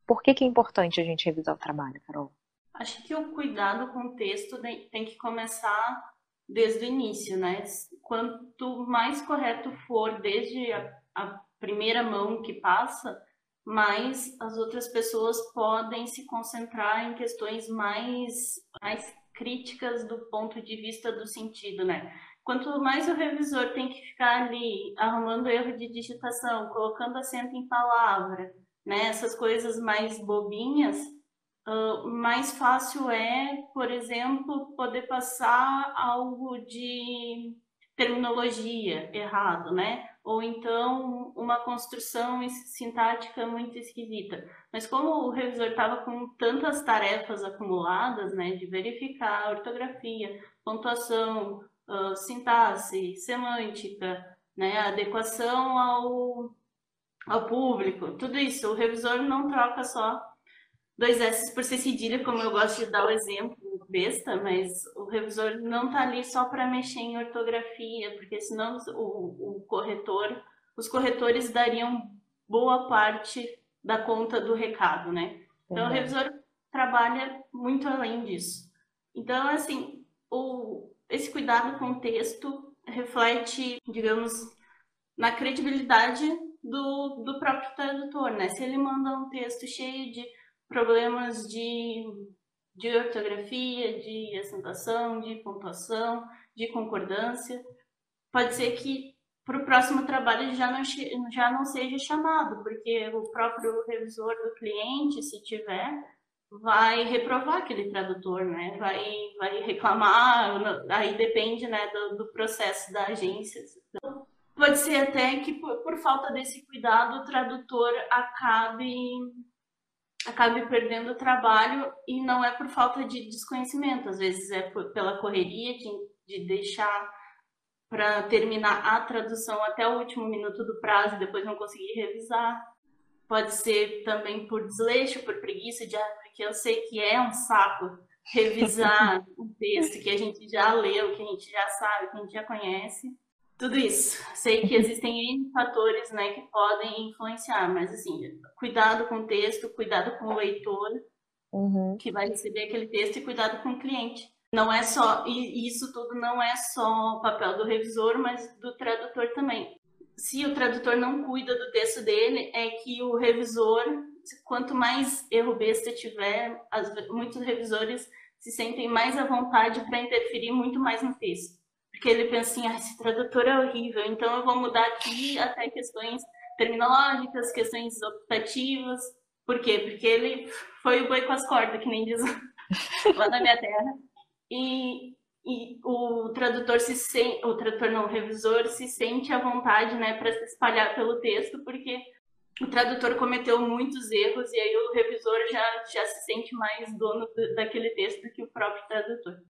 Por que que é importante a gente revisar o trabalho, Carol? Acho que o cuidado com o texto tem que começar desde o início, né? Quanto mais correto for desde a primeira mão que passa, mais as outras pessoas podem se concentrar em questões mais críticas do ponto de vista do sentido, né? Quanto mais o revisor tem que ficar ali arrumando erro de digitação, colocando acento em palavra, né? Essas coisas mais bobinhas, mais fácil é, por exemplo, poder passar algo de terminologia errado, né? Ou então uma construção sintática muito esquisita. Mas como o revisor estava com tantas tarefas acumuladas, né, de verificar ortografia, pontuação, sintaxe, semântica, né, adequação ao público, tudo isso, o revisor não troca só dois S por C cedilha, como eu gosto de dar o exemplo besta, mas o revisor não está ali só para mexer em ortografia, porque senão os corretores dariam boa parte da conta do recado, né? Então o Verdade. revisor trabalha muito além disso. Então, assim, esse cuidado com o texto reflete, digamos, na credibilidade do próprio tradutor, né? Se ele manda um texto cheio de problemas de ortografia, de acentuação, de pontuação, de concordância, pode ser que para o próximo trabalho ele já não seja chamado, porque o próprio revisor do cliente, se tiver, vai reprovar aquele tradutor, né? Vai reclamar, aí depende, né, do processo da agência. Pode ser até que por falta desse cuidado o tradutor acabe perdendo o trabalho, e não é por falta de desconhecimento, às vezes é pela correria de deixar para terminar a tradução até o último minuto do prazo e depois não conseguir revisar. Pode ser também por desleixo, por preguiça, porque eu sei que é um saco revisar um texto que a gente já leu, que a gente já sabe, que a gente já conhece. Tudo isso. Sei que existem N fatores, né, que podem influenciar, mas assim, cuidado com o texto, cuidado com o leitor Uhum. que vai receber aquele texto e cuidado com o cliente. Não é só, e isso tudo não é só o papel do revisor, mas do tradutor também. Se o tradutor não cuida do texto dele, é que o revisor, quanto mais erro besta tiver, muitos revisores se sentem mais à vontade para interferir muito mais no texto. Porque ele pensa assim, ah, esse tradutor é horrível, então eu vou mudar aqui até questões terminológicas, questões optativas. Por quê? Porque ele foi o boi com as cordas, que nem diz lá na minha terra. E, e o tradutor o tradutor não, o revisor se sente à vontade, né, para se espalhar pelo texto, porque o tradutor cometeu muitos erros e aí o revisor já se sente mais dono daquele texto do que o próprio tradutor.